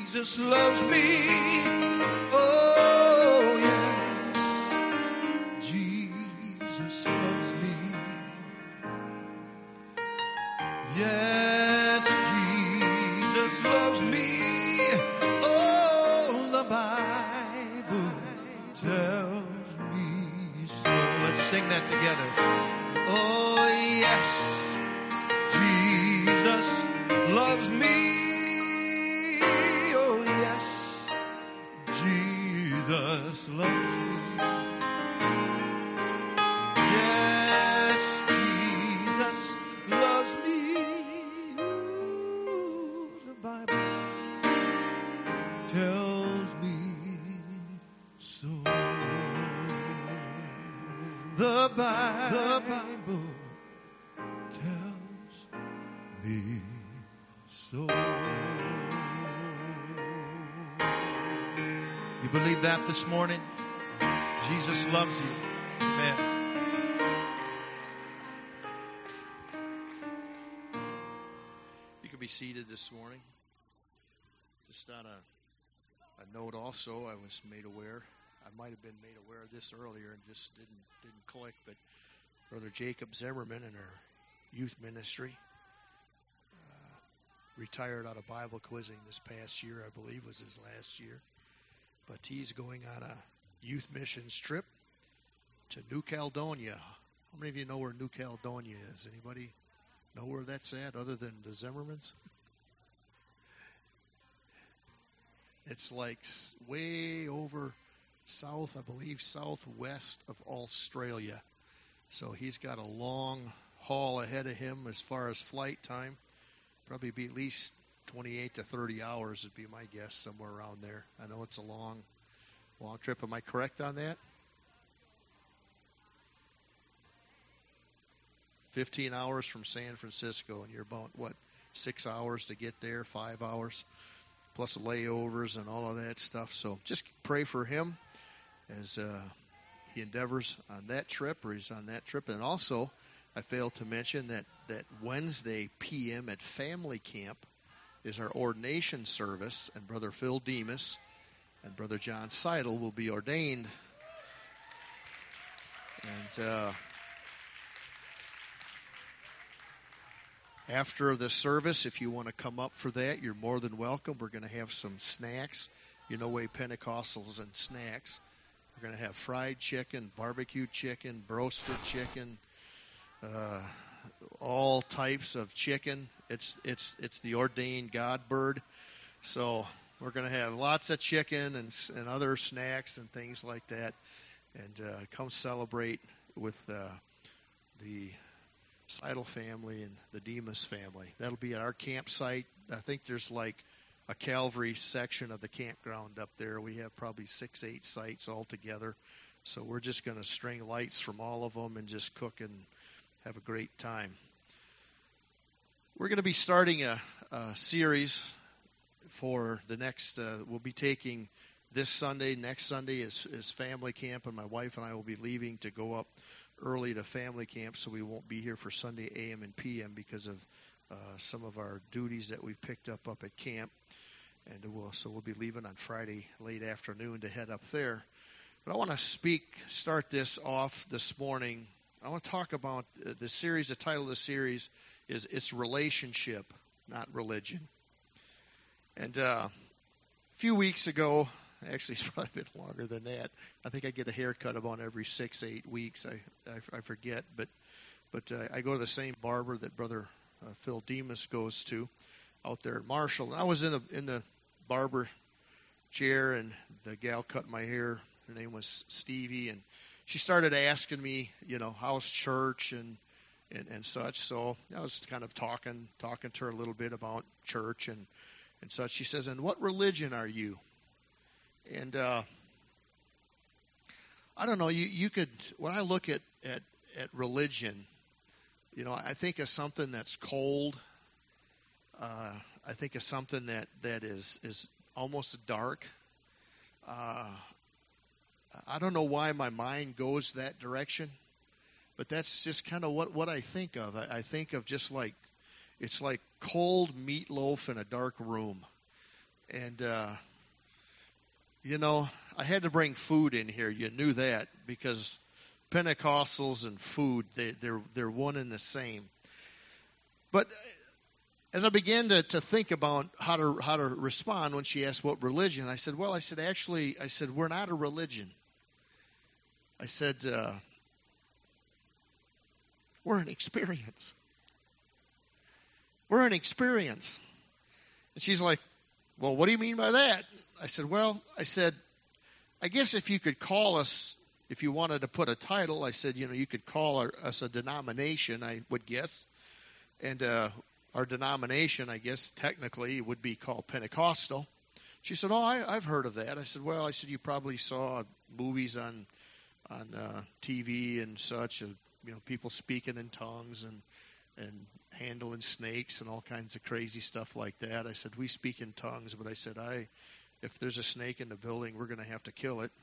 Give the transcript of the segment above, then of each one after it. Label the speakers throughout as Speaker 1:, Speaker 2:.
Speaker 1: Jesus loves me. Oh, yes. Jesus loves me. Yes, Jesus loves me. Oh, the Bible tells me so. Let's sing that together. Oh, yes. Jesus loves me. Oh, yes. Jesus loves me. Yes, Jesus loves me. Ooh, the Bible tells me so. The Bible tells me so. You believe that this morning? Jesus loves you. Amen.
Speaker 2: You can be seated this morning. Just on a note also, I was made aware. I might have been made aware of this earlier and just didn't click, but Brother Jacob Zimmerman in our youth ministry retired out of Bible quizzing this past year, I believe was his last year. But he's going on a youth missions trip to New Caledonia. How many of you know where New Caledonia is? Anybody know where that's at other than the Zimmermans? It's like way over south, I believe, southwest of Australia. So he's got a long haul ahead of him as far as flight time. Probably be at least 28 to 30 hours would be my guess, somewhere around there. I know it's a long trip. Am I correct on that? 15 hours from San Francisco, and you're about, 6 hours to get there, 5 hours, plus layovers and all of that stuff. So just pray for him as he endeavors on that trip, or he's on that trip. And also, I failed to mention that Wednesday p.m. at family camp is our ordination service, and Brother Phil Demas and Brother John Seidel will be ordained. And after the service, if you want to come up for that, you're more than welcome. We're going to have some snacks. You know, way Pentecostals and snacks. We're going to have fried chicken, barbecue chicken, roasted chicken, all types of chicken. It's the ordained God bird. So we're going to have lots of chicken and other snacks and things like that. And come celebrate with the Seidel family and the Demas family. That'll be at our campsite. I think there's like a Calvary section of the campground up there. We have probably 6-8 sites altogether. So we're just going to string lights from all of them and just cook and have a great time. We're going to be starting a series for the next, we'll be taking this Sunday, next Sunday is family camp, and my wife and I will be leaving to go up early to family camp, so we won't be here for Sunday AM and PM because of some of our duties that we've picked up at camp. And we'll be leaving on Friday late afternoon to head up there. But I want to start this off this morning. I want to talk about the series. The title of the series is It's Relationship, Not Religion. And a few weeks ago, actually it's probably a bit longer than that. I think I get a haircut about every 6-8 weeks. I forget, but I go to the same barber that Brother Phil Demas goes to out there at Marshall. And I was in the barber chair, and the gal cut my hair. Her name was Stevie, and she started asking me, how's church and such. So I was kind of talking to her a little bit about church and such. She says, "And what religion are you?" And I don't know. You could, when I look at religion, I think of something that's cold. I think of something that is almost dark. I don't know why my mind goes that direction, but that's just kind of what I think of. I think of just like, it's like cold meatloaf in a dark room. And, I had to bring food in here. You knew that because Pentecostals and food, they're one and the same. But as I began to think about how to respond when she asked what religion, I said, we're not a religion. I said, we're an experience. We're an experience. And she's like, well, what do you mean by that? I said, I guess if you could call us, if you wanted to put a title, I said, you could call us a denomination, I would guess. And our denomination, I guess, technically would be called Pentecostal. She said, I've heard of that. I said, you probably saw movies on TV and such, people speaking in tongues and handling snakes and all kinds of crazy stuff like that. I said, we speak in tongues, but I said, if there's a snake in the building, we're going to have to kill it.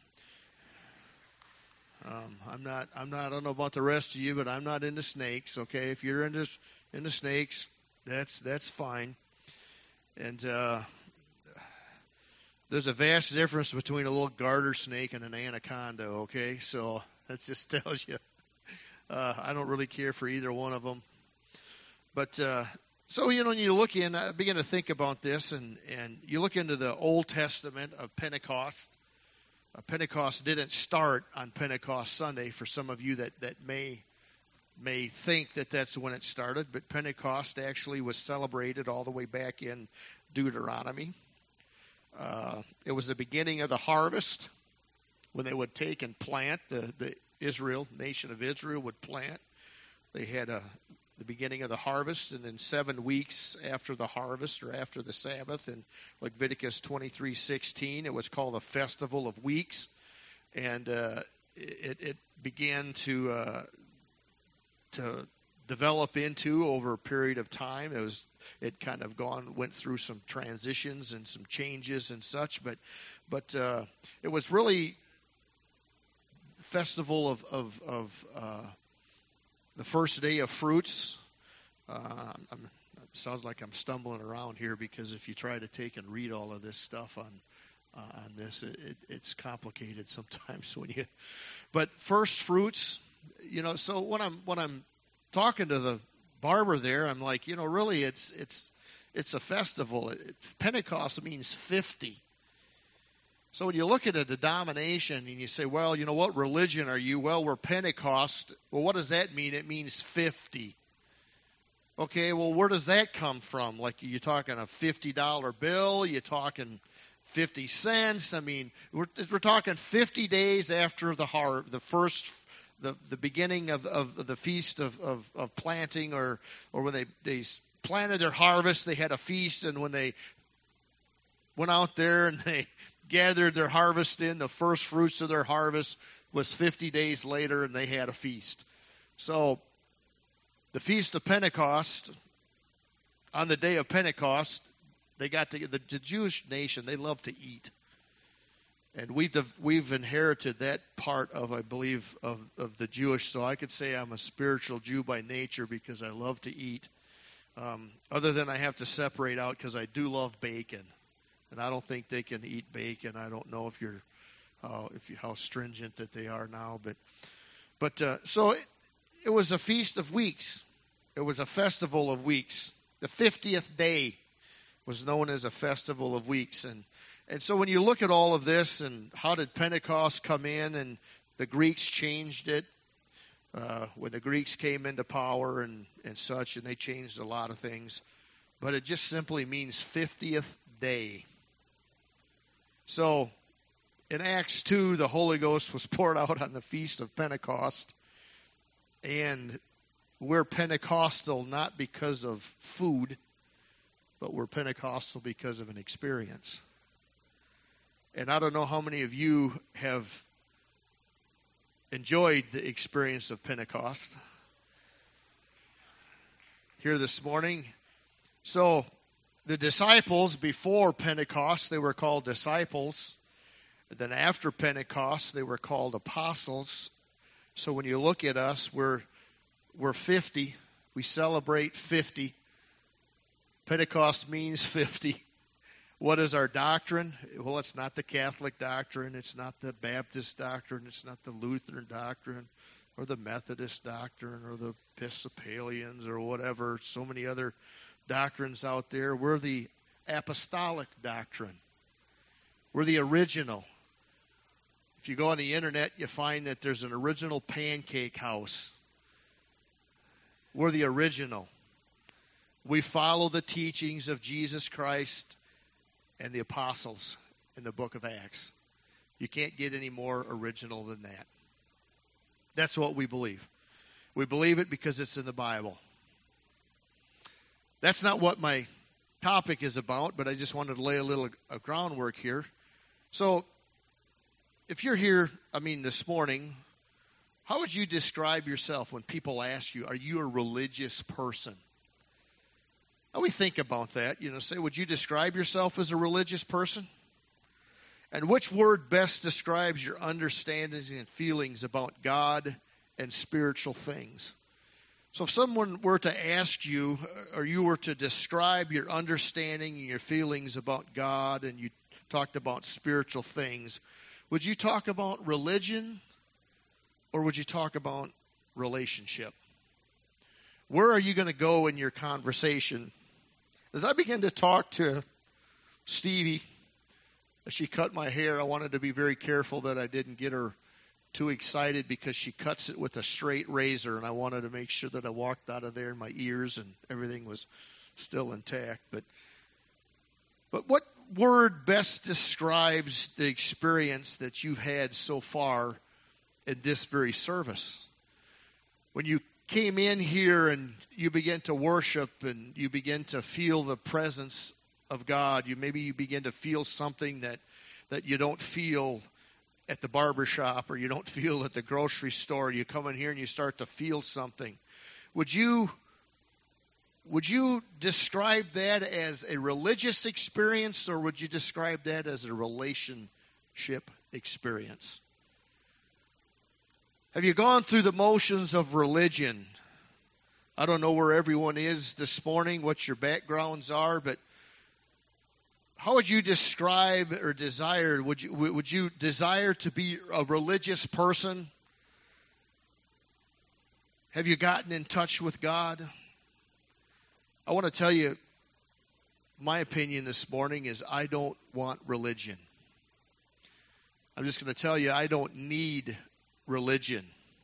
Speaker 2: I don't know about the rest of you, but I'm not into snakes. Okay, if you're into snakes, that's fine. And there's a vast difference between a little garter snake and an anaconda. Okay, so that just tells you I don't really care for either one of them. But so when you look in, I begin to think about this, and you look into the Old Testament of Pentecost. Pentecost didn't start on Pentecost Sunday for some of you that may think that that's when it started, but Pentecost actually was celebrated all the way back in Deuteronomy. It was the beginning of the harvest when they would take and plant. The nation of Israel would plant. They had the beginning of the harvest, and then 7 weeks after the harvest or after the Sabbath in Leviticus 23:16, it was called the Festival of Weeks, and it began to develop into over a period of time. It kind of went through some transitions and some changes and such, but it was really festival of the first day of fruits. Sounds like I'm stumbling around here because if you try to take and read all of this stuff on this, it's complicated sometimes But first fruits, So when I'm talking to the barber there, I'm like, really, it's a festival. Pentecost means 50. So when you look at a denomination and you say, well, what religion are you? Well, we're Pentecost. Well, what does that mean? It means 50. Okay, well, where does that come from? Like, you're talking a $50 bill? You're talking 50 cents? I mean, we're talking 50 days after the beginning of the feast of planting, or when they planted their harvest, they had a feast, and when they went out there and they gathered their harvest in, the first fruits of their harvest was 50 days later, and they had a feast. So the Feast of Pentecost, on the day of Pentecost, they got to the Jewish nation, they love to eat. And we've inherited that part of, I believe, of the Jewish. So I could say I'm a spiritual Jew by nature because I love to eat. Other than I have to separate out because I do love bacon. And I don't think they can eat bacon. I don't know how stringent that they are now, but so it was a feast of weeks. It was a festival of weeks. The 50th day was known as a festival of weeks, and so when you look at all of this and how did Pentecost come in, and the Greeks changed it when the Greeks came into power and such, and they changed a lot of things, but it just simply means 50th day. So in Acts 2, the Holy Ghost was poured out on the Feast of Pentecost. And we're Pentecostal not because of food, but we're Pentecostal because of an experience. And I don't know how many of you have enjoyed the experience of Pentecost here this morning. So the disciples before Pentecost, they were called disciples. Then after Pentecost, they were called apostles. So when you look at us, we're 50. We celebrate 50. Pentecost means 50. What is our doctrine? Well, it's not the Catholic doctrine. It's not the Baptist doctrine. It's not the Lutheran doctrine or the Methodist doctrine or the Episcopalians or whatever. So many other doctrines out there. We're the apostolic doctrine. We're the original. If you go on the internet, you find that there's an original pancake house. We're the original. We follow the teachings of Jesus Christ and the apostles in the book of Acts. You can't get any more original than that. That's what we believe. We believe it because it's in the Bible. That's not what my topic is about, but I just wanted to lay a little groundwork here. So, if you're here, this morning, how would you describe yourself when people ask you, are you a religious person? Now we think about that, say, would you describe yourself as a religious person? And which word best describes your understandings and feelings about God and spiritual things? So if someone were to ask you, or you were to describe your understanding and your feelings about God, and you talked about spiritual things, would you talk about religion, or would you talk about relationship? Where are you going to go in your conversation? As I began to talk to Stevie, as she cut my hair, I wanted to be very careful that I didn't get her too excited because she cuts it with a straight razor, and I wanted to make sure that I walked out of there and my ears and everything was still intact. But what word best describes the experience that you've had so far in this very service? When you came in here and you began to worship and you begin to feel the presence of God, maybe you begin to feel something that you don't feel at the barbershop or you don't feel at the grocery store. You come in here and you start to feel something. Would you describe that as a religious experience, or would you describe that as a relationship experience? Have you gone through the motions of religion? I don't know where everyone is this morning, what your backgrounds are, but how would you describe or desire? Would you desire to be a religious person? Have you gotten in touch with God? I want to tell you, my opinion this morning is I don't want religion. I'm just going to tell you, I don't need religion.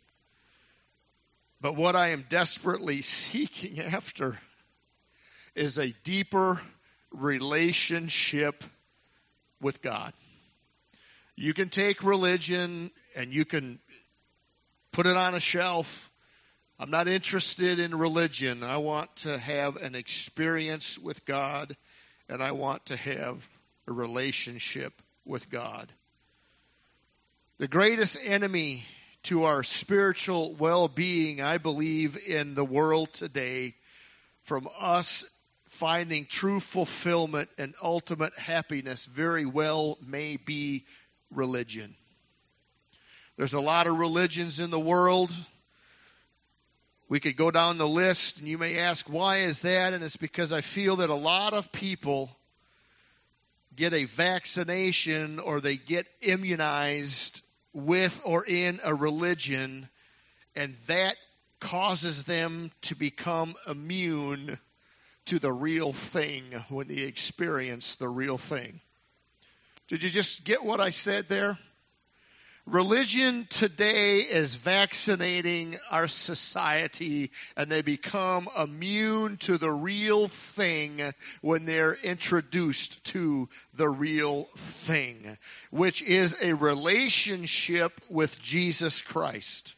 Speaker 2: But what I am desperately seeking after is a deeper relationship with God. You can take religion and you can put it on a shelf. I'm not interested in religion. I want to have an experience with God, and I want to have a relationship with God. The greatest enemy to our spiritual well-being, I believe, in the world today, from us finding true fulfillment and ultimate happiness, very well may be religion. There's a lot of religions in the world. We could go down the list, and you may ask, why is that? And it's because I feel that a lot of people get a vaccination or they get immunized with or in a religion, and that causes them to become immune to the real thing when they experience the real thing. Did you just get what I said there? Religion today is vaccinating our society, and they become immune to the real thing when they're introduced to the real thing, which is a relationship with Jesus Christ.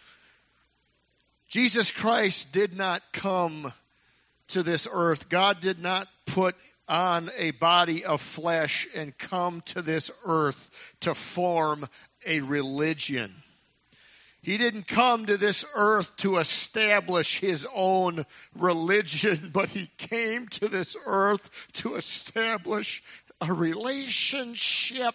Speaker 2: Jesus Christ did not come to this earth. God did not put on a body of flesh and come to this earth to form a religion. He didn't come to this earth to establish his own religion, but he came to this earth to establish a relationship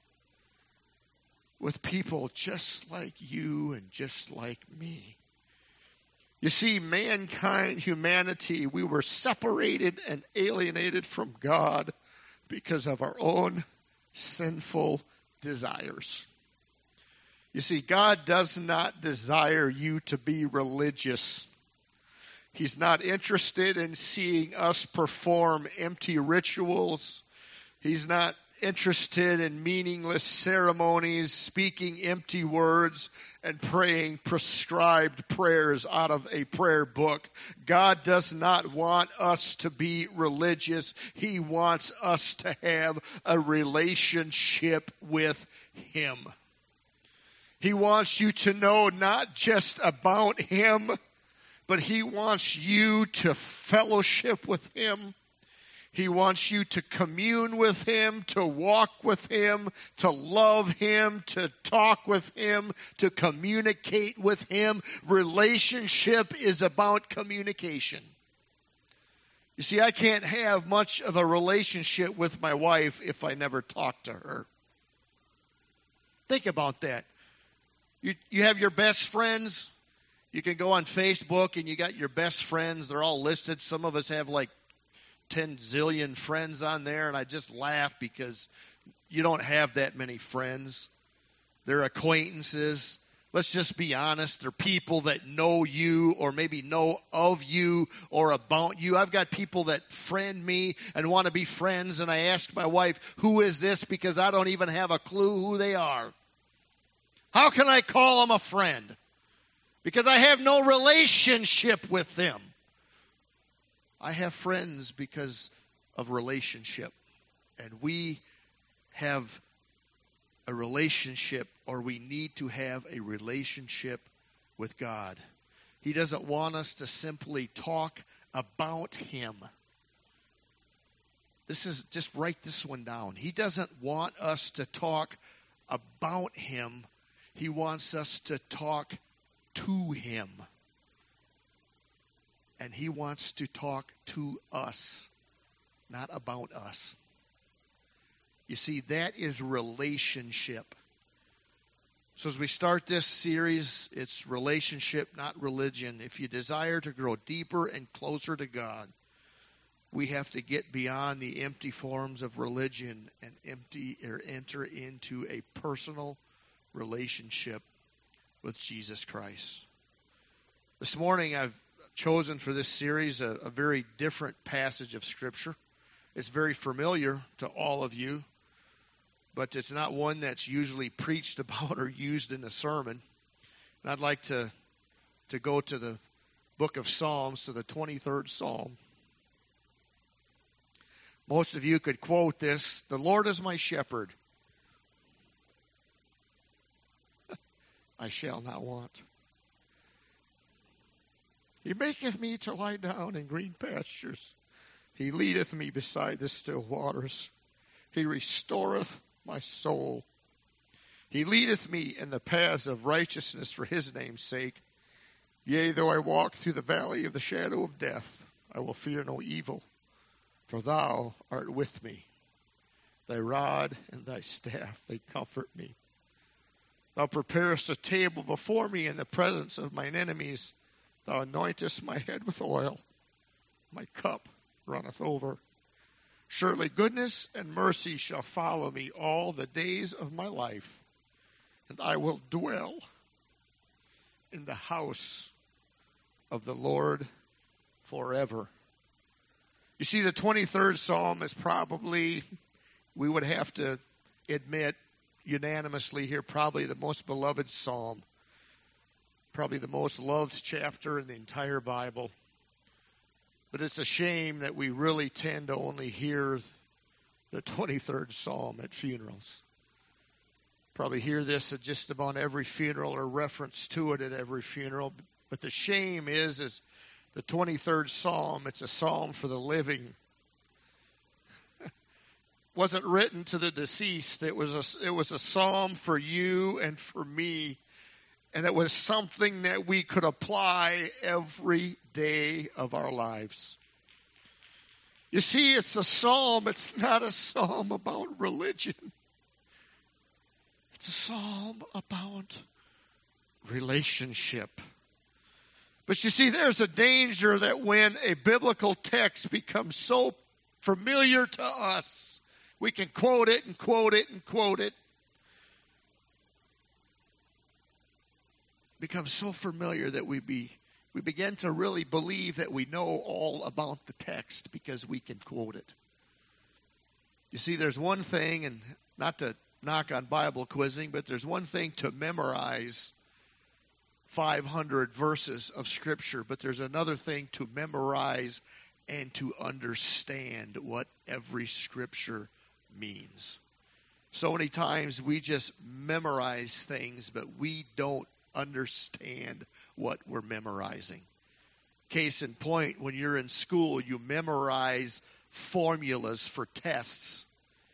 Speaker 2: with people just like you and just like me. You see, mankind, humanity, we were separated and alienated from God because of our own sinful desires. You see, God does not desire you to be religious. He's not interested in seeing us perform empty rituals. He's not interested in meaningless ceremonies, speaking empty words, and praying prescribed prayers out of a prayer book. God does not want us to be religious. He wants us to have a relationship with Him. He wants you to know not just about Him, but He wants you to fellowship with Him. He wants you to commune with Him, to walk with Him, to love Him, to talk with Him, to communicate with Him. Relationship is about communication. You see, I can't have much of a relationship with my wife if I never talk to her. Think about that. You have your best friends. You can go on Facebook and you got your best friends. They're all listed. Some of us have like 10 zillion friends on there, and I just laugh because you don't have that many friends. They're acquaintances. Let's just be honest. They're people that know you or maybe know of you or about you. I've got people that friend me and want to be friends, and I ask my wife, who is this? Because I don't even have a clue who they are. How can I call them a friend? Because I have no relationship with them. I have friends because of relationship. And we have a relationship, or we need to have a relationship with God. He doesn't want us to simply talk about Him. Just write this one down. He doesn't want us to talk about Him. He wants us to talk to Him. And He wants to talk to us, not about us. You see, that is relationship. So as we start this series, it's relationship, not religion. If you desire to grow deeper and closer to God, we have to get beyond the empty forms of religion and enter into a personal relationship with Jesus Christ. This morning I've chosen for this series a very different passage of Scripture. It's very familiar to all of you, but it's not one that's usually preached about or used in a sermon. And I'd like to go to the book of Psalms, to the 23rd Psalm. Most of you could quote this: "The Lord is my shepherd. I shall not want. He maketh me to lie down in green pastures. He leadeth me beside the still waters. He restoreth my soul. He leadeth me in the paths of righteousness for His name's sake. Yea, though I walk through the valley of the shadow of death, I will fear no evil, for Thou art with me. Thy rod and Thy staff, they comfort me. Thou preparest a table before me in the presence of mine enemies. Thou anointest my head with oil. My cup runneth over. Surely goodness and mercy shall follow me all the days of my life, and I will dwell in the house of the Lord forever." You see, the 23rd Psalm is probably, we would have to admit unanimously here, probably the most beloved psalm. Probably the most loved chapter in the entire Bible. But it's a shame that we really tend to only hear the 23rd Psalm at funerals. Probably hear this at just about every funeral or reference to it at every funeral. But the shame is the 23rd Psalm, it's a psalm for the living. Wasn't written to the deceased. It was a psalm for you and for me. And it was something that we could apply every day of our lives. You see, it's a psalm. It's not a psalm about religion. It's a psalm about relationship. But you see, there's a danger that when a biblical text becomes so familiar to us We can quote it and quote it and quote it. Becomes so familiar that we begin to really believe that we know all about the text because we can quote it. You see, there's one thing, and not to knock on Bible quizzing, but there's one thing to memorize 500 verses of Scripture, but there's another thing to memorize and to understand what every Scripture means. So many times we just memorize things, but we don't understand what we're memorizing. Case in point, when you're in school, you memorize formulas for tests.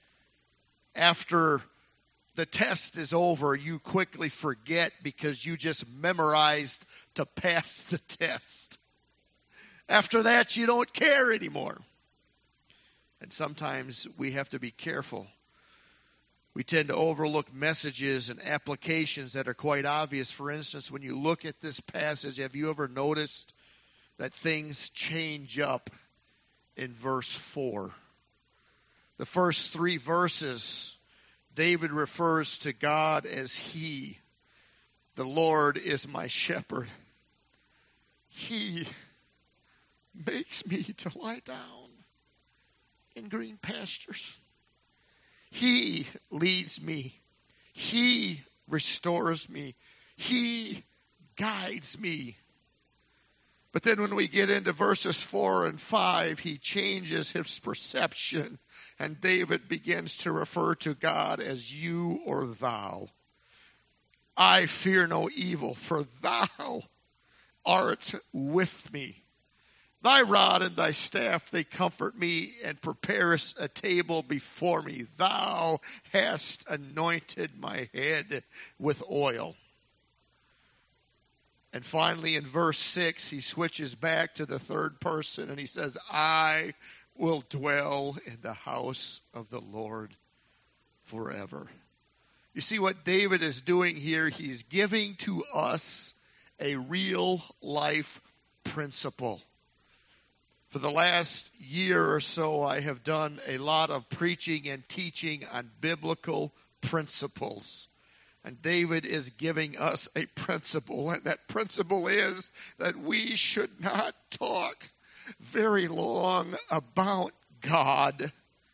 Speaker 2: After the test is over, you quickly forget because you just memorized to pass the test. After that, you don't care anymore. And sometimes we have to be careful. We tend to overlook messages and applications that are quite obvious. For instance, when you look at this passage, have you ever noticed that things change up in verse 4? The first 3 verses, David refers to God as He. The Lord is my shepherd. He makes me to lie down in green pastures. He leads me. He restores me. He guides me. But then when we get into verses 4 and 5, he changes his perception, and David begins to refer to God as you or thou. I fear no evil, for thou art with me. Thy rod and thy staff, they comfort me, and preparest a table before me. Thou hast anointed my head with oil. And finally, in verse 6, he switches back to the third person, and he says, I will dwell in the house of the Lord forever. You see what David is doing here? He's giving to us a real life principle. For the last year or so, I have done a lot of preaching and teaching on biblical principles. And David is giving us a principle, and that principle is that we should not talk very long about God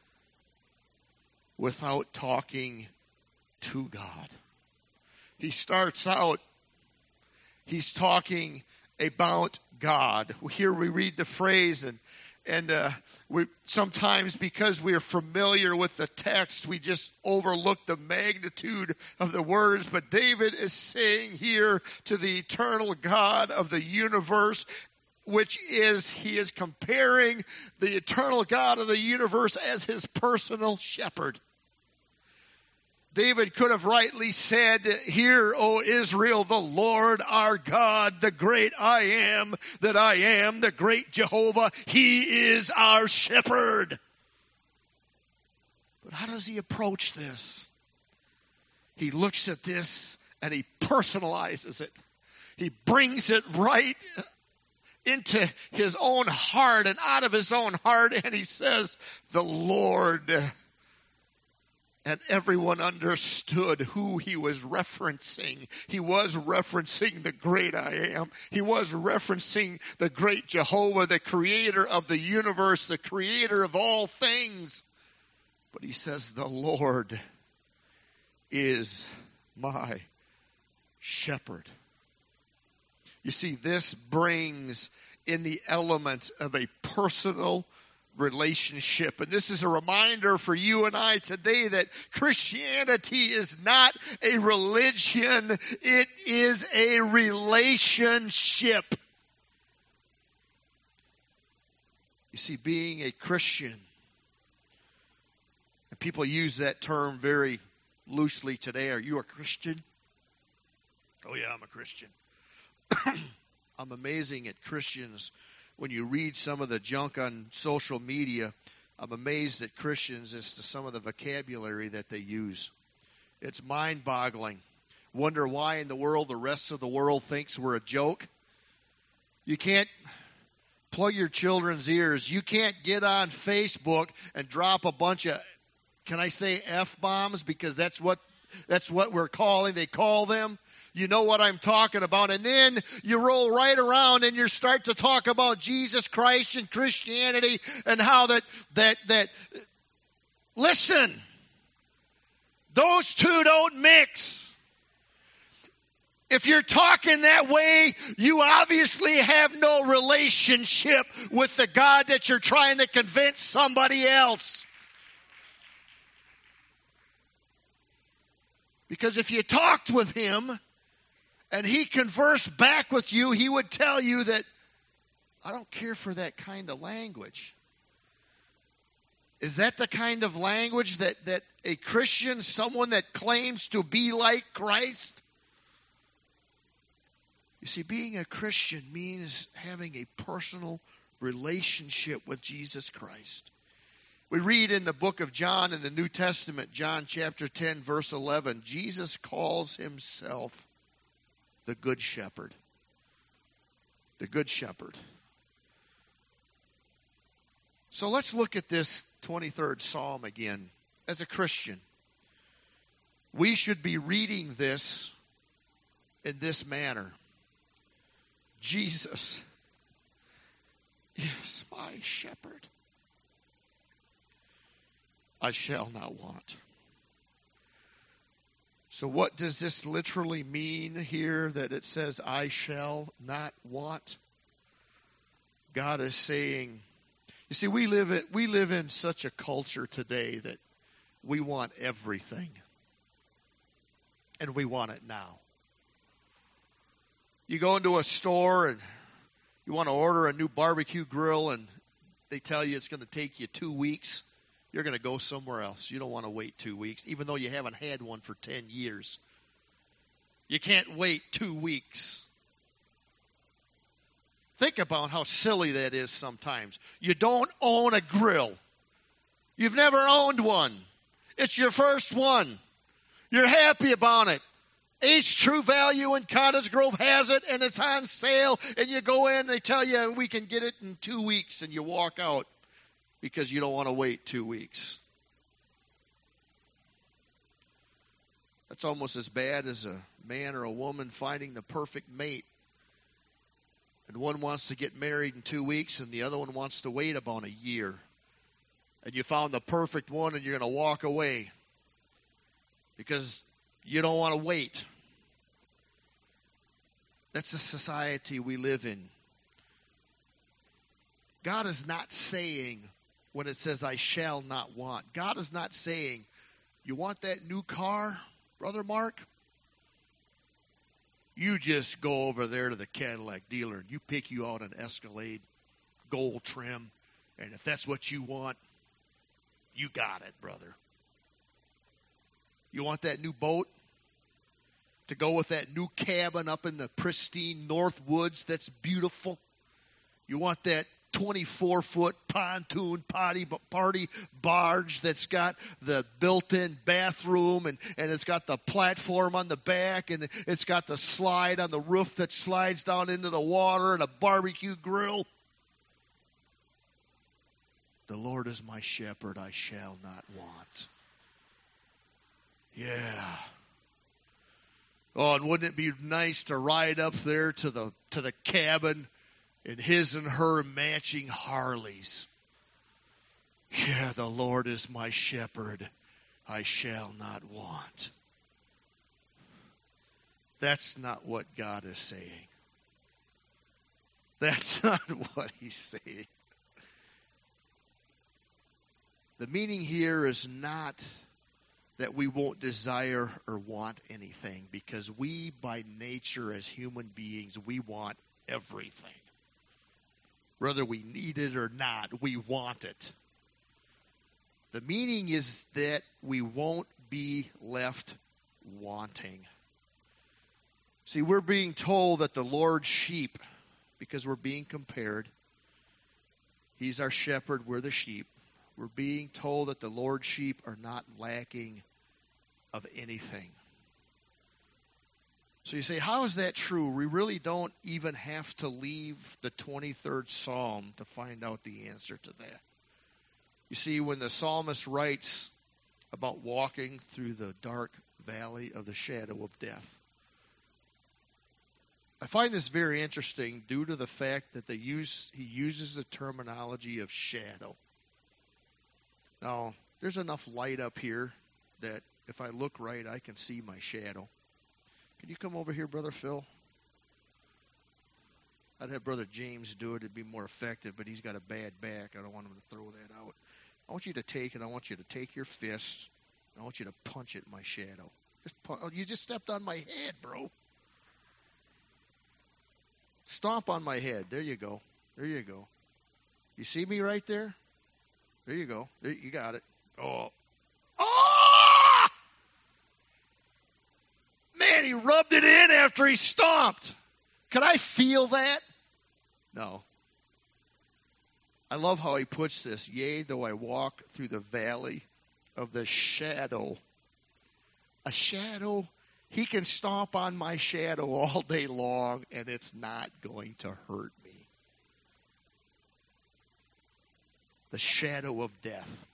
Speaker 2: without talking to God. He starts out, he's talking about God. Here we read the phrase, and we sometimes, because we are familiar with the text, we just overlook the magnitude of the words. But David is saying here to the eternal God of the universe, he is comparing the eternal God of the universe as his personal shepherd. David could have rightly said, Hear, O Israel, the Lord our God, the great I am that I am, the great Jehovah. He is our shepherd. But how does he approach this? He looks at this and he personalizes it. He brings it right into his own heart and out of his own heart, and he says, the Lord. And everyone understood who he was referencing. He was referencing the great I am. He was referencing the great Jehovah, the creator of the universe, the creator of all things. But he says, the Lord is my shepherd. You see, this brings in the element of a personal relationship. And this is a reminder for you and I today that Christianity is not a religion, it is a relationship. You see, being a Christian, and people use that term very loosely today. Are you a Christian? Oh yeah, I'm a Christian. I'm amazing at Christians. When you read some of the junk on social media, I'm amazed at Christians as to some of the vocabulary that they use. It's mind-boggling. Wonder why in the world the rest of the world thinks we're a joke. You can't plug your children's ears. You can't get on Facebook and drop a bunch of can I say F-bombs? Because that's what they call them. You know what I'm talking about. And then you roll right around and you start to talk about Jesus Christ and Christianity and how that listen, those two don't mix. If you're talking that way, you obviously have no relationship with the God that you're trying to convince somebody else. Because if you talked with him and he conversed back with you, he would tell you that, I don't care for that kind of language. Is that the kind of language that a Christian, someone that claims to be like Christ? You see, being a Christian means having a personal relationship with Jesus Christ. We read in the book of John in the New Testament, John chapter 10, verse 11, Jesus calls himself the Good Shepherd. The Good Shepherd. So let's look at this 23rd Psalm again. As a Christian, we should be reading this in this manner. Jesus is my shepherd. I shall not want. So what does this literally mean here that it says, I shall not want? God is saying, you see, we live in such a culture today that we want everything. And we want it now. You go into a store and you want to order a new barbecue grill and they tell you it's going to take you 2 weeks. You're going to go somewhere else. You don't want to wait 2 weeks, even though you haven't had one for 10 years. You can't wait 2 weeks. Think about how silly that is sometimes. You don't own a grill. You've never owned one. It's your first one. You're happy about it. Ace True Value in Cottage Grove has it, and it's on sale, and you go in, they tell you we can get it in 2 weeks, and you walk out because you don't want to wait 2 weeks. That's almost as bad as a man or a woman finding the perfect mate. And one wants to get married in 2 weeks, and the other one wants to wait about a year. And you found the perfect one, and you're going to walk away because you don't want to wait. That's the society we live in. God is not saying, when it says, I shall not want, God is not saying, you want that new car, Brother Mark? You just go over there to the Cadillac dealer and you pick you out an Escalade, gold trim, and if that's what you want, you got it, brother. You want that new boat to go with that new cabin up in the pristine North Woods that's beautiful? You want that 24-foot pontoon party barge that's got the built-in bathroom and it's got the platform on the back and it's got the slide on the roof that slides down into the water and a barbecue grill? The Lord is my shepherd, I shall not want. Yeah. Oh, and wouldn't it be nice to ride up there to the cabin in his and her matching Harleys? Yeah, the Lord is my shepherd, I shall not want. That's not what God is saying. That's not what he's saying. The meaning here is not that we won't desire or want anything, because we, by nature as human beings, we want everything. Whether we need it or not, we want it. The meaning is that we won't be left wanting. See, we're being told that the Lord's sheep, because we're being compared, he's our shepherd, we're the sheep. We're being told that the Lord's sheep are not lacking of anything. So you say, how is that true? We really don't even have to leave the 23rd Psalm to find out the answer to that. You see, when the psalmist writes about walking through the dark valley of the shadow of death. I find this very interesting due to the fact that he uses the terminology of shadow. Now, there's enough light up here that if I look right, I can see my shadow. Can you come over here, Brother Phil? I'd have Brother James do it. It'd be more effective, but he's got a bad back. I don't want him to throw that out. I want you to take it. I want you to take your fist. I want you to punch it in my shadow. You just stepped on my head, bro. Stomp on my head. There you go. There you go. You see me right there? There you go. There, you got it. Oh. Oh! Man, he rubbed it in after he stomped. Could I feel that? No. I love how he puts this. Yea, though I walk through the valley of the shadow. A shadow. He can stomp on my shadow all day long, and it's not going to hurt me. The shadow of death.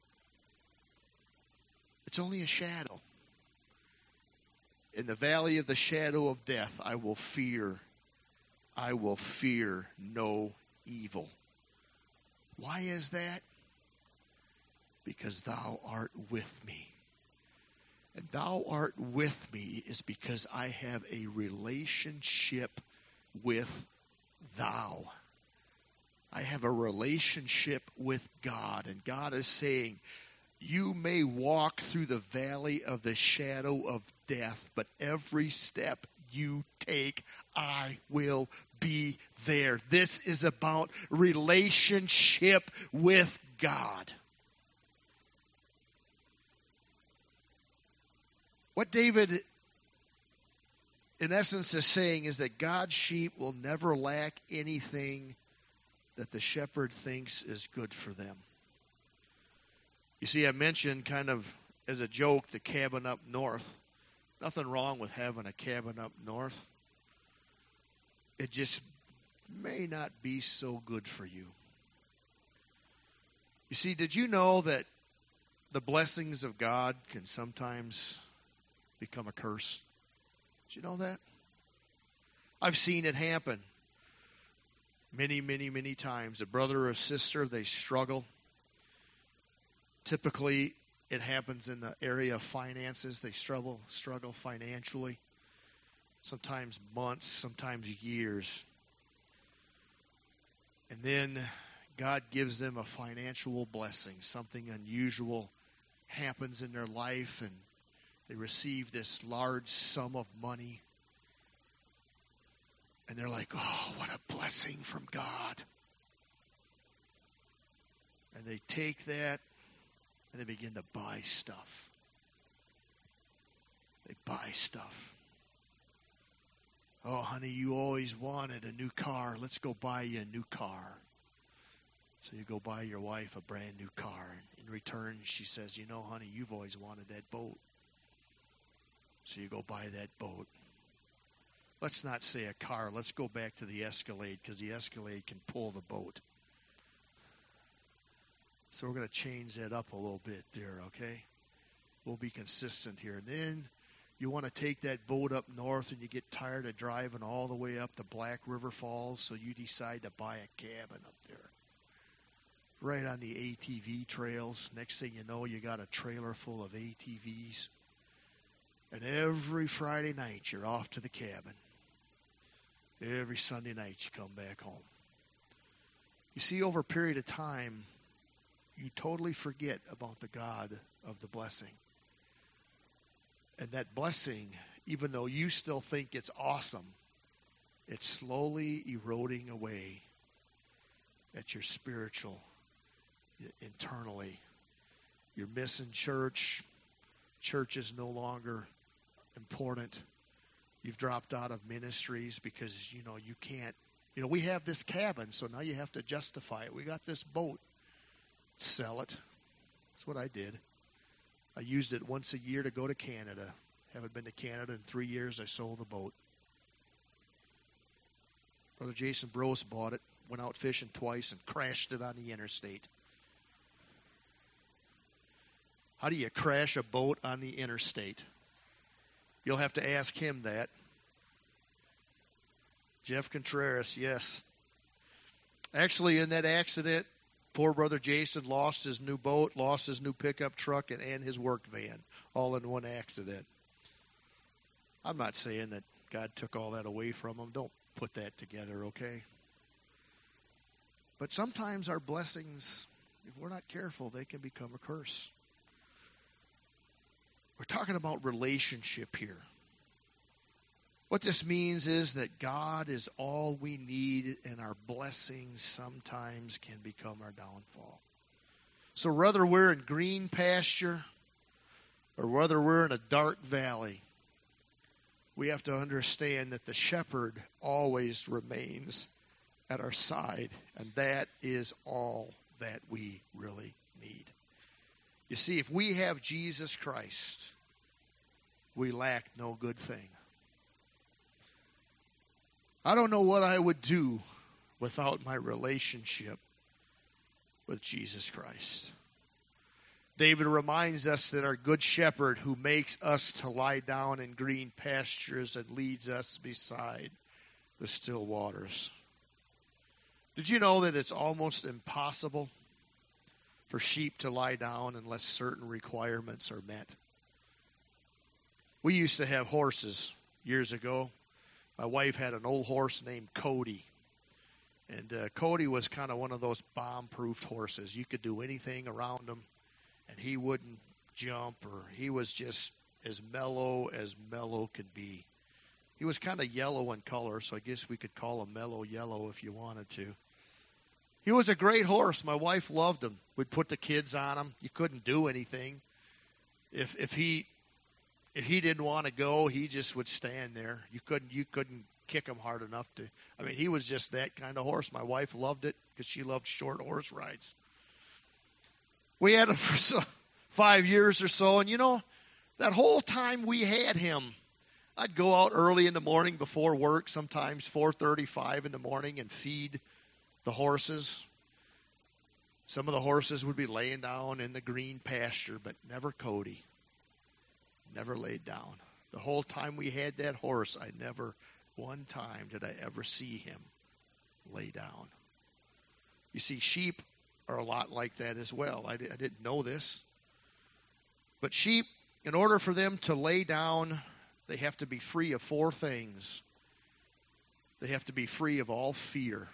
Speaker 2: It's only a shadow. In the valley of the shadow of death, I will fear no evil. Why is that? Because thou art with me. And thou art with me is because I have a relationship with thou. I have a relationship with God. And God is saying, you may walk through the valley of the shadow of death, but every step you take, I will be there. This is about relationship with God. What David, in essence, is saying is that God's sheep will never lack anything that the shepherd thinks is good for them. You see, I mentioned kind of as a joke the cabin up north. Nothing wrong with having a cabin up north. It just may not be so good for you. You see, did you know that the blessings of God can sometimes become a curse? Did you know that? I've seen it happen many, many, many times. A brother or a sister, they struggle. Typically, it happens in the area of finances. They struggle financially. Sometimes months, sometimes years. And then God gives them a financial blessing. Something unusual happens in their life, and they receive this large sum of money. And they're like, oh, what a blessing from God. And they take that and they begin to buy stuff. They buy stuff. Oh, honey, you always wanted a new car. Let's go buy you a new car. So you go buy your wife a brand new car. In return, she says, you know, honey, you've always wanted that boat. So you go buy that boat. Let's not say a car. Let's go back to the Escalade, because the Escalade can pull the boat. So we're going to change that up a little bit there, okay? We'll be consistent here. And then you want to take that boat up north, and you get tired of driving all the way up to Black River Falls, so you decide to buy a cabin up there. Right on the ATV trails. Next thing you know, you got a trailer full of ATVs. And every Friday night, you're off to the cabin. Every Sunday night, you come back home. You see, over a period of time, you totally forget about the God of the blessing. And that blessing, even though you still think it's awesome, it's slowly eroding away at your spiritual, internally. You're missing church. Church is no longer important. You've dropped out of ministries because, you can't. We have this cabin, so now you have to justify it. We got this boat. Sell it. That's what I did. I used it once a year to go to Canada. Haven't been to Canada in 3 years. I sold the boat. Brother Jason Brose bought it, went out fishing twice, and crashed it on the interstate. How do you crash a boat on the interstate? You'll have to ask him that. Jeff Contreras, yes. Actually, in that accident, poor brother Jason lost his new boat, lost his new pickup truck, and his work van, all in one accident. I'm not saying that God took all that away from him. Don't put that together, okay? But sometimes our blessings, if we're not careful, they can become a curse. We're talking about relationship here. What this means is that God is all we need, and our blessings sometimes can become our downfall. So whether we're in green pasture or whether we're in a dark valley, we have to understand that the shepherd always remains at our side, and that is all that we really need. You see, if we have Jesus Christ, we lack no good thing. I don't know what I would do without my relationship with Jesus Christ. David reminds us that our good shepherd who makes us to lie down in green pastures and leads us beside the still waters. Did you know that it's almost impossible for sheep to lie down unless certain requirements are met? We used to have horses years ago. My wife had an old horse named Cody. And Cody was kind of one of those bomb-proofed horses. You could do anything around him, and he wouldn't jump, or he was just as mellow could be. He was kind of yellow in color, so I guess we could call him mellow yellow if you wanted to. He was a great horse. My wife loved him. We'd put the kids on him. You couldn't do anything. If he didn't want to go, he just would stand there. You couldn't kick him hard enough to. I mean, he was just that kind of horse. My wife loved it because she loved short horse rides. We had him for 5 years or so, and that whole time we had him, I'd go out early in the morning before work, sometimes 4:35 in the morning, and feed the horses. Some of the horses would be laying down in the green pasture, but never Cody. Never laid down. The whole time we had that horse, one time did I ever see him lay down. You see, sheep are a lot like that as well. I didn't know this. But sheep, in order for them to lay down, they have to be free of 4 things. They have to be free of all fear.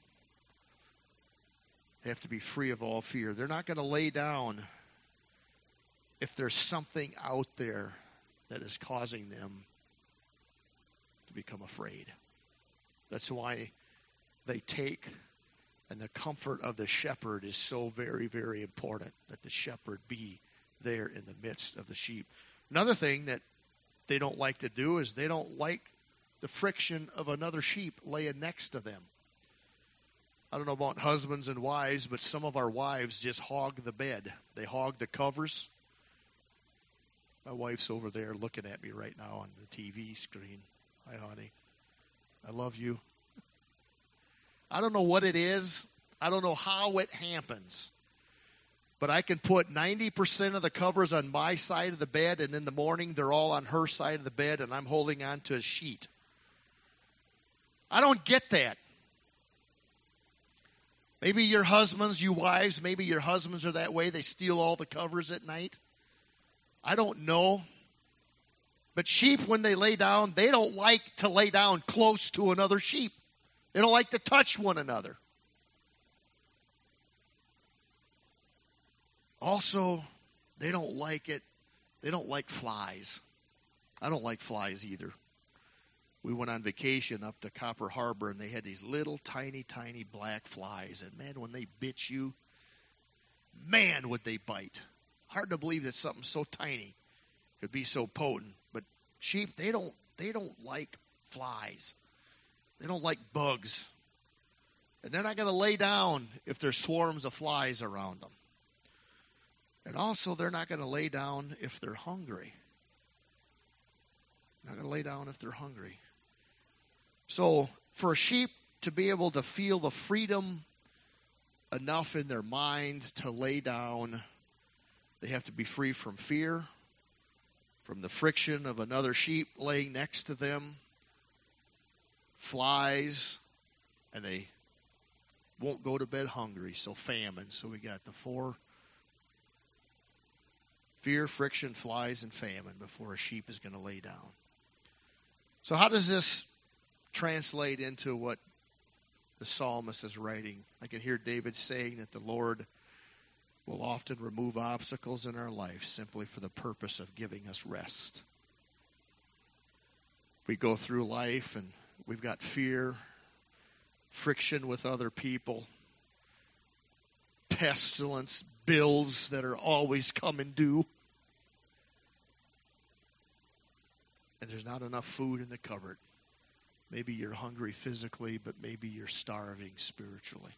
Speaker 2: They have to be free of all fear. They're not going to lay down if there's something out there that is causing them to become afraid. That's why they take, and the comfort of the shepherd is so very, very important, that the shepherd be there in the midst of the sheep. Another thing that they don't like to do is they don't like the friction of another sheep laying next to them. I don't know about husbands and wives, but some of our wives just hog the bed. They hog the covers. My wife's over there looking at me right now on the TV screen. Hi, honey. I love you. I don't know what it is. I don't know how it happens. But I can put 90% of the covers on my side of the bed, and in the morning they're all on her side of the bed, and I'm holding on to a sheet. I don't get that. Maybe your husbands, you wives, maybe your husbands are that way. They steal all the covers at night. I don't know. But sheep, when they lay down, they don't like to lay down close to another sheep. They don't like to touch one another. Also, they don't like it. They don't like flies. I don't like flies either. We went on vacation up to Copper Harbor, and they had these little tiny, tiny black flies. And man, when they bit you, man, would they bite. Hard to believe that something so tiny could be so potent. But sheep, they don't like flies. They don't like bugs. And they're not going to lay down if there's swarms of flies around them. And also, they're not going to lay down if they're hungry. Not going to lay down if they're hungry. So, for a sheep to be able to feel the freedom enough in their mind to lay down, They have to be free from fear, from the friction of another sheep laying next to them, flies, and they won't go to bed hungry, so famine. So we got the 4: fear, friction, flies, and famine before a sheep is going to lay down. So how does this translate into what the psalmist is writing? I can hear David saying that the Lord will often remove obstacles in our life simply for the purpose of giving us rest. We go through life and we've got fear, friction with other people, pestilence, bills that are always coming due. And there's not enough food in the cupboard. Maybe you're hungry physically, but maybe you're starving spiritually.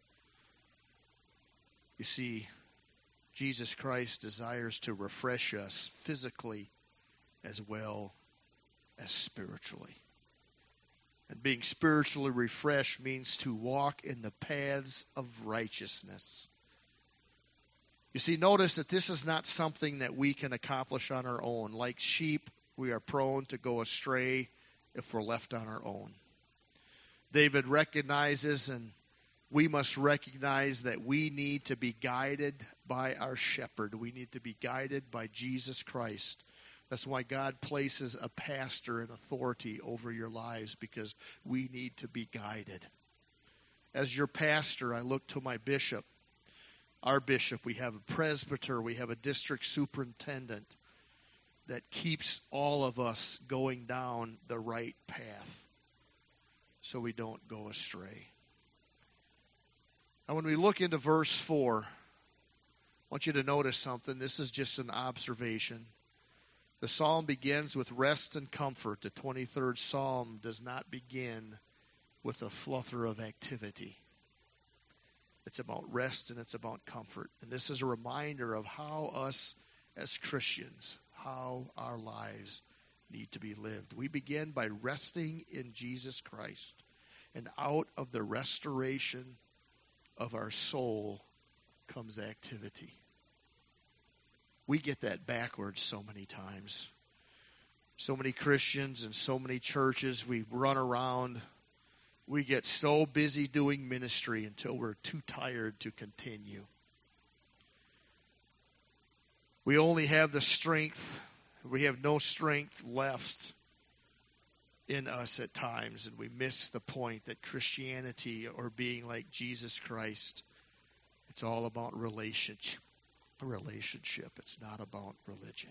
Speaker 2: You see, Jesus Christ desires to refresh us physically as well as spiritually. And being spiritually refreshed means to walk in the paths of righteousness. You see, notice that this is not something that we can accomplish on our own. Like sheep, we are prone to go astray if we're left on our own. David recognizes, and we must recognize, that we need to be guided by our shepherd. We need to be guided by Jesus Christ. That's why God places a pastor in authority over your lives, because we need to be guided. As your pastor, I look to my bishop. Our bishop, we have a presbyter, we have a district superintendent that keeps all of us going down the right path so we don't go astray. Now, when we look into verse 4, I want you to notice something. This is just an observation. The psalm begins with rest and comfort. The 23rd psalm does not begin with a flutter of activity. It's about rest and it's about comfort. And this is a reminder of how us as Christians, how our lives need to be lived. We begin by resting in Jesus Christ. And out of the restoration of our soul comes activity. We get that backwards so many times. So many Christians and so many churches, we run around. We get so busy doing ministry until we're too tired to continue. We only have the strength. We have no strength left in us at times, and we miss the point that Christianity, or being like Jesus Christ, it's all about relationship. It's not about religion.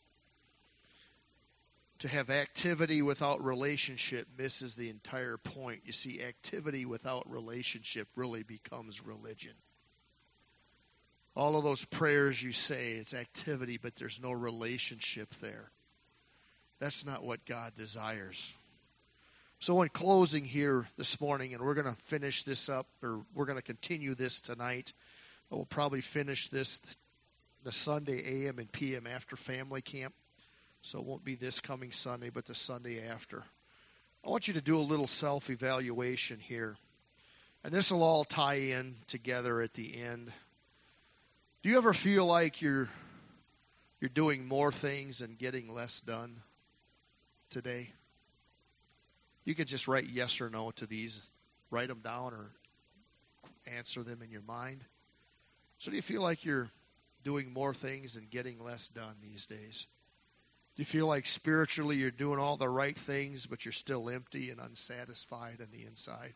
Speaker 2: To have activity without relationship misses the entire point. You see, activity without relationship really becomes religion. All of those prayers you say, it's activity, but there's no relationship there. That's not what God desires. So in closing here this morning, and we're going to finish this up, or we're going to continue this tonight. We'll probably finish this the Sunday AM and PM after family camp. So it won't be this coming Sunday, but the Sunday after. I want you to do a little self-evaluation here. And this will all tie in together at the end. Do you ever feel like you're doing more things and getting less done today? You can just write yes or no to these. Write them down or answer them in your mind. So do you feel like you're doing more things and getting less done these days? Do you feel like spiritually you're doing all the right things, but you're still empty and unsatisfied on the inside?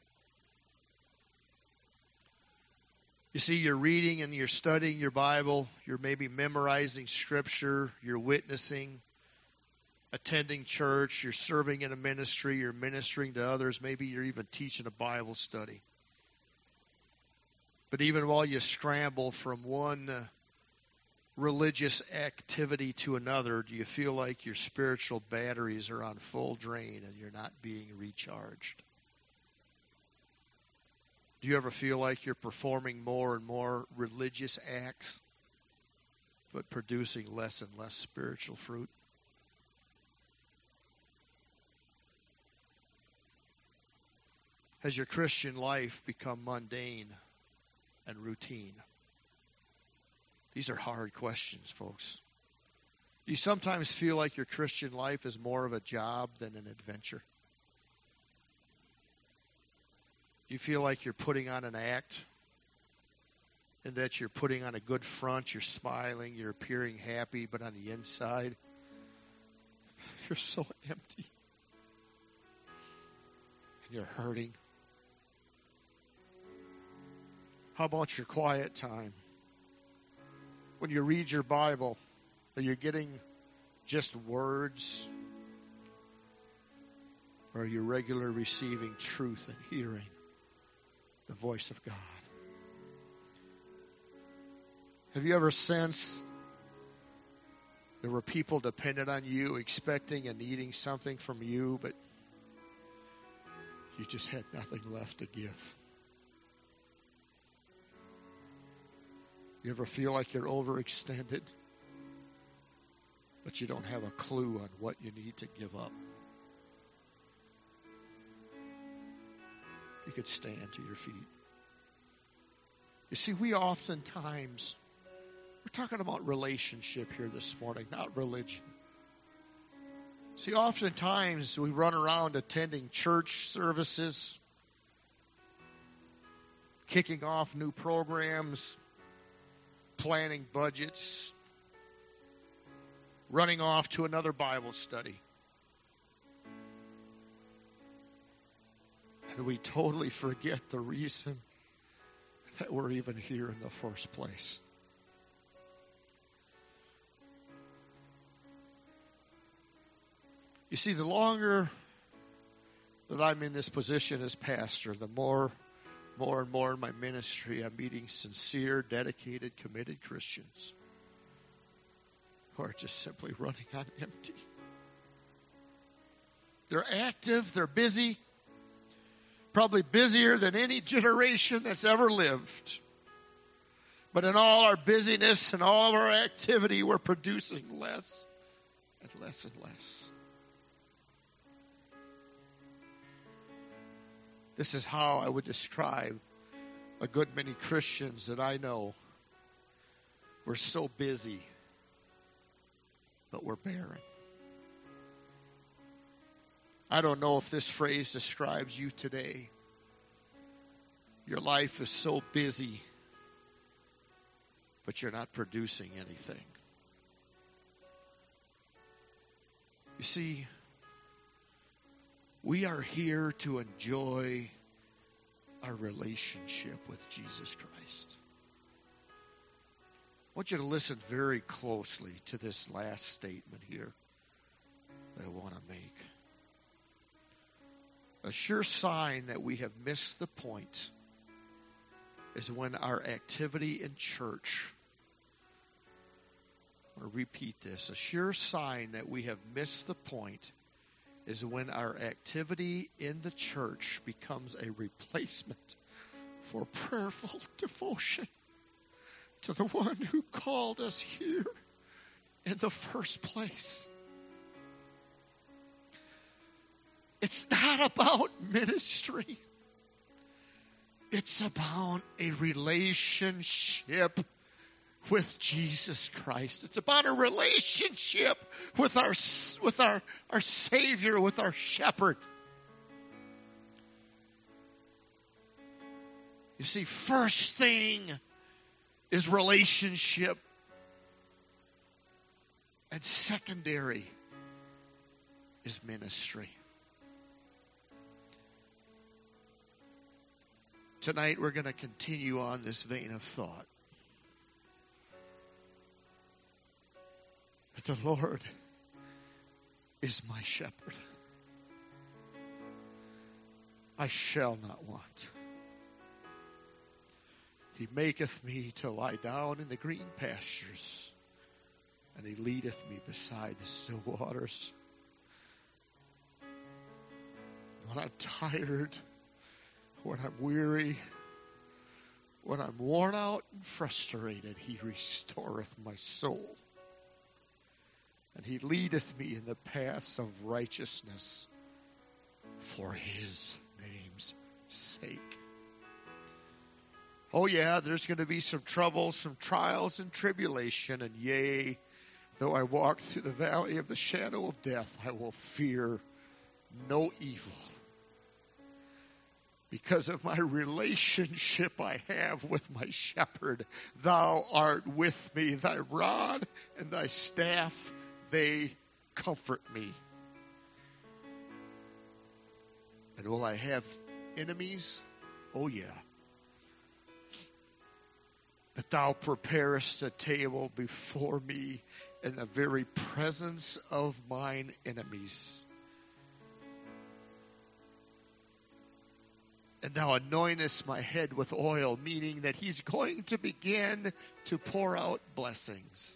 Speaker 2: You see, you're reading and you're studying your Bible. You're maybe memorizing Scripture. You're witnessing, attending church. You're serving in a ministry. You're ministering to others. Maybe you're even teaching a Bible study. But even while you scramble from one religious activity to another, do you feel like your spiritual batteries are on full drain and you're not being recharged? Do you ever feel like you're performing more and more religious acts, but producing less and less spiritual fruit? Has your Christian life become mundane and routine? These are hard questions, folks. You sometimes feel like your Christian life is more of a job than an adventure. You feel like you're putting on an act and that you're putting on a good front, you're smiling, you're appearing happy, but on the inside, you're so empty. And you're hurting. How about your quiet time? When you read your Bible, are you getting just words? Or are you regularly receiving truth and hearing the voice of God? Have you ever sensed there were people dependent on you, expecting and needing something from you, but you just had nothing left to give? You ever feel like you're overextended, but you don't have a clue on what you need to give up? You could stand to your feet. You see, we oftentimes, we're talking about relationship here this morning, not religion. See, oftentimes we run around attending church services, kicking off new programs, planning budgets, running off to another Bible study. And we totally forget the reason that we're even here in the first place. You see, the longer that I'm in this position as pastor, the more and more in my ministry, I'm meeting sincere, dedicated, committed Christians who are just simply running on empty. They're active, they're busy, probably busier than any generation that's ever lived. But in all our busyness and all of our activity, we're producing less and less and less. This is how I would describe a good many Christians that I know. We're so busy, but we're barren. I don't know if this phrase describes you today. Your life is so busy, but you're not producing anything. You see, we are here to enjoy our relationship with Jesus Christ. I want you to listen very closely to this last statement here that I want to make. A sure sign that we have missed the point is when our activity in church, I'll repeat this, a sure sign that we have missed the point is when our activity in the church becomes a replacement for prayerful devotion to the one who called us here in the first place. It's not about ministry. It's about a relationship with Jesus Christ. It's about a relationship with our Savior, with our Shepherd. You see, first thing is relationship, and secondary is ministry. Tonight we're going to continue on this vein of thought. That the Lord is my shepherd. I shall not want. He maketh me to lie down in the green pastures, and he leadeth me beside the still waters. When I'm tired, when I'm weary, when I'm worn out and frustrated, he restoreth my soul. And he leadeth me in the paths of righteousness for his name's sake. Oh yeah, there's going to be some trouble, some trials and tribulation. And yea, though I walk through the valley of the shadow of death, I will fear no evil. Because of my relationship I have with my shepherd, thou art with me. Thy rod and thy staff, they comfort me. And will I have enemies? Oh yeah. That thou preparest a table before me in the very presence of mine enemies. And thou anointest my head with oil, meaning that he's going to begin to pour out blessings.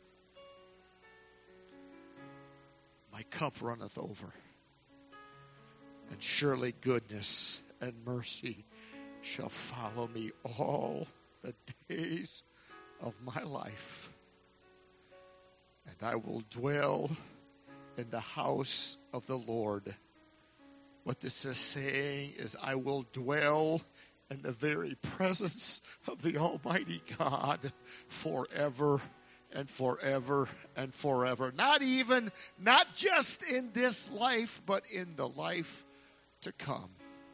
Speaker 2: My cup runneth over. And surely goodness and mercy shall follow me all the days of my life. And I will dwell in the house of the Lord. What this is saying is, I will dwell in the very presence of the Almighty God forever and forever and forever. Not just in this life, but in the life to come.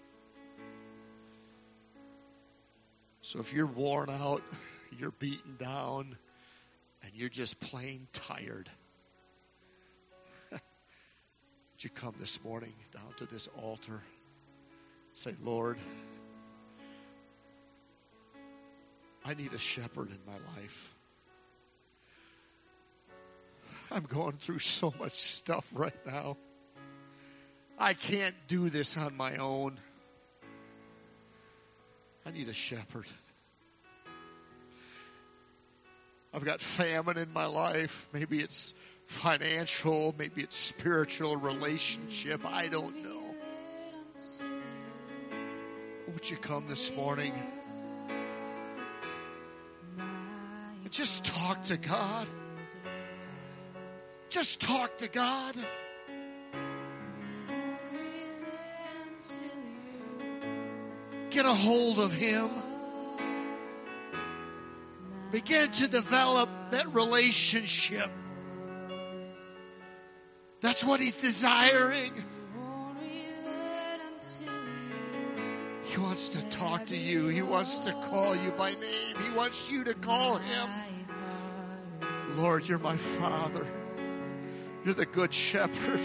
Speaker 2: So if you're worn out, you're beaten down, and you're just plain tired, would you come this morning down to this altar? Say, Lord, I need a shepherd in my life. I'm going through so much stuff right now. I can't do this on my own. I need a shepherd. I've got famine in my life. Maybe it's financial, maybe it's spiritual, relationship. I don't know. Won't you come this morning and just talk to God? Just talk to God. Get a hold of Him. Begin to develop that relationship. That's what He's desiring. He wants to talk to you. He wants to call you by name. He wants you to call Him. Lord, you're my Father. You're the good shepherd.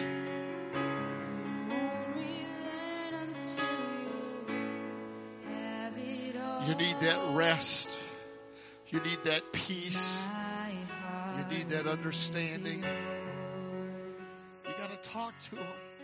Speaker 2: You need that rest. You need that peace. You need that understanding. You got to talk to Him.